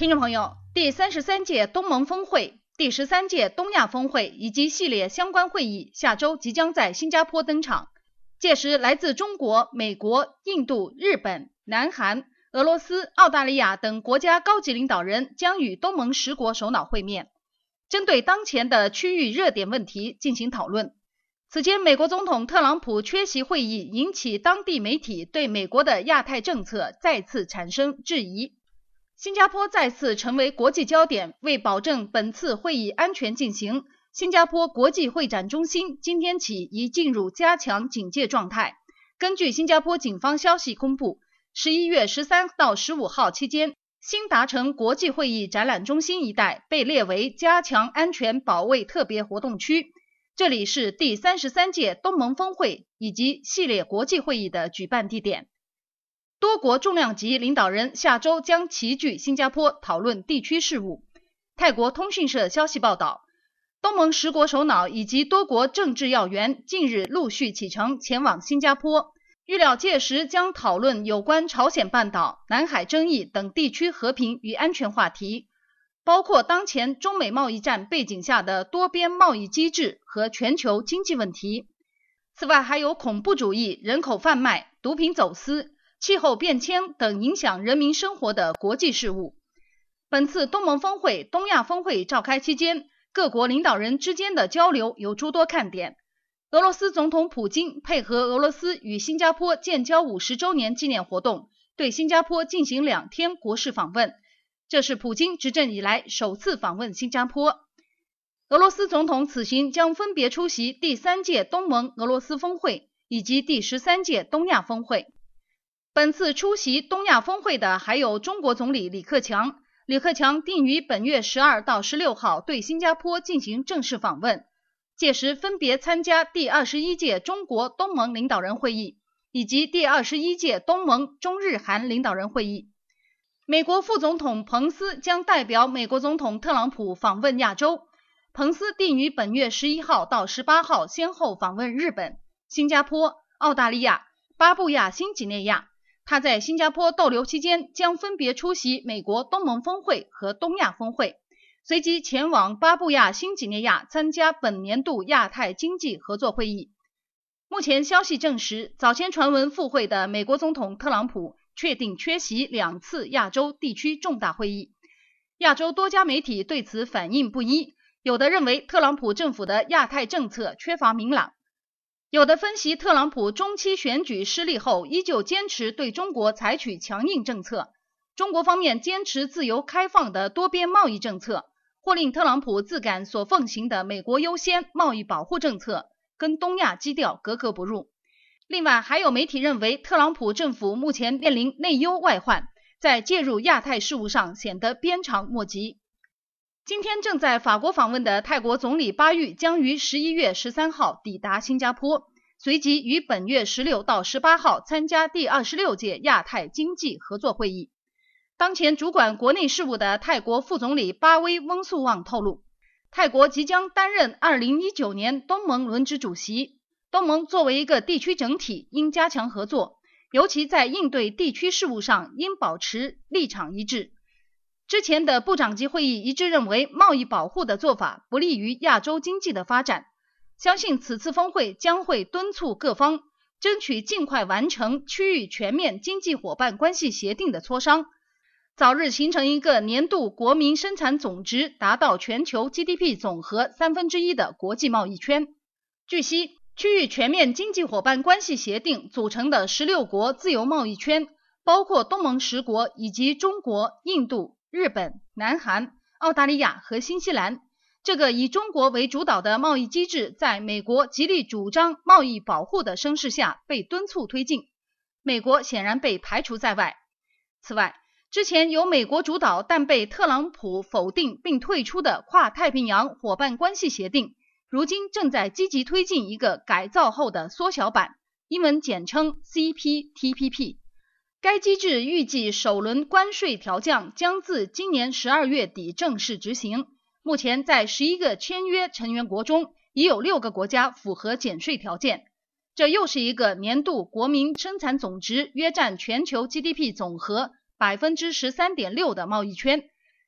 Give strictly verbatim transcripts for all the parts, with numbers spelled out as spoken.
听众朋友，第三十三届东盟峰会、第十三届东亚峰会以及系列相关会议下周即将在新加坡登场。届时，来自中国、美国、印度、日本、南韩、俄罗斯、澳大利亚等国家高级领导人将与东盟十国首脑会面，针对当前的区域热点问题进行讨论。此前，美国总统特朗普缺席会议，引起当地媒体对美国的亚太政策再次产生质疑。新加坡再次成为国际焦点，为保证本次会议安全进行，新加坡国际会展中心今天起已进入加强警戒状态。根据新加坡警方消息公布，十一月十三到十五号期间，新达城国际会议展览中心一带被列为加强安全保卫特别活动区。这里是第三十三届东盟峰会以及系列国际会议的举办地点。多国重量级领导人下周将齐聚新加坡讨论地区事务。泰国通讯社消息报道，东盟十国首脑以及多国政治要员近日陆续启程前往新加坡，预料届时将讨论有关朝鲜半岛、南海争议等地区和平与安全话题，包括当前中美贸易战背景下的多边贸易机制和全球经济问题。此外，还有恐怖主义、人口贩卖、毒品走私、气候变迁等影响人民生活的国际事务。本次东盟峰会、东亚峰会召开期间，各国领导人之间的交流有诸多看点。俄罗斯总统普京配合俄罗斯与新加坡建交五十周年纪念活动，对新加坡进行两天国事访问，这是普京执政以来首次访问新加坡。俄罗斯总统此行将分别出席第三届东盟俄罗斯峰会以及第十三届东亚峰会。本次出席东亚峰会的还有中国总理李克强，李克强定于本月十二到十六号对新加坡进行正式访问，届时分别参加第二十一届中国东盟领导人会议以及第二十一届东盟中日韩领导人会议。美国副总统彭斯将代表美国总统特朗普访问亚洲，彭斯定于本月十一号到十八号先后访问日本、新加坡、澳大利亚、巴布亚新几内亚。他在新加坡逗留期间将分别出席美国东盟峰会和东亚峰会，随即前往巴布亚新几内亚参加本年度亚太经济合作会议。目前消息证实，早前传闻赴会的美国总统特朗普确定缺席两次亚洲地区重大会议。亚洲多家媒体对此反应不一，有的认为特朗普政府的亚太政策缺乏明朗，有的分析特朗普中期选举失利后依旧坚持对中国采取强硬政策，中国方面坚持自由开放的多边贸易政策，或令特朗普自感所奉行的美国优先贸易保护政策跟东亚基调格格不入。另外，还有媒体认为特朗普政府目前面临内忧外患，在介入亚太事务上显得鞭长莫及。今天正在法国访问的泰国总理巴育将于十一月十三号抵达新加坡，随即于本月十六到十八号参加第二十六届亚太经济合作会议。当前主管国内事务的泰国副总理巴威翁素旺透露，泰国即将担任二零一九年东盟轮值主席。东盟作为一个地区整体，应加强合作，尤其在应对地区事务上应保持立场一致。之前的部长级会议一致认为，贸易保护的做法不利于亚洲经济的发展。相信此次峰会将会敦促各方争取尽快完成区域全面经济伙伴关系协定的磋商，早日形成一个年度国民生产总值达到全球 G D P 总和三分之一的国际贸易圈。据悉，区域全面经济伙伴关系协定组成的十六国自由贸易圈，包括东盟十国以及中国、印度、日本、南韩、澳大利亚和新西兰。这个以中国为主导的贸易机制，在美国极力主张贸易保护的声势下被敦促推进，美国显然被排除在外。此外，之前由美国主导但被特朗普否定并退出的跨太平洋伙伴关系协定，如今正在积极推进一个改造后的缩小版，英文简称 C P T P P。 该机制预计首轮关税调降将自今年十二月底正式执行。目前在十一个签约成员国中，已有六个国家符合减税条件。这又是一个年度国民生产总值约占全球 G D P 总和 百分之十三点六 的贸易圈，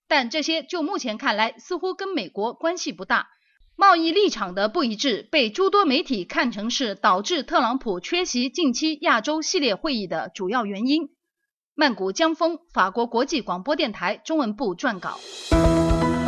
但这些就目前看来似乎跟美国关系不大。贸易立场的不一致被诸多媒体看成是导致特朗普缺席近期亚洲系列会议的主要原因。曼谷江峰，法国国际广播电台中文部撰稿。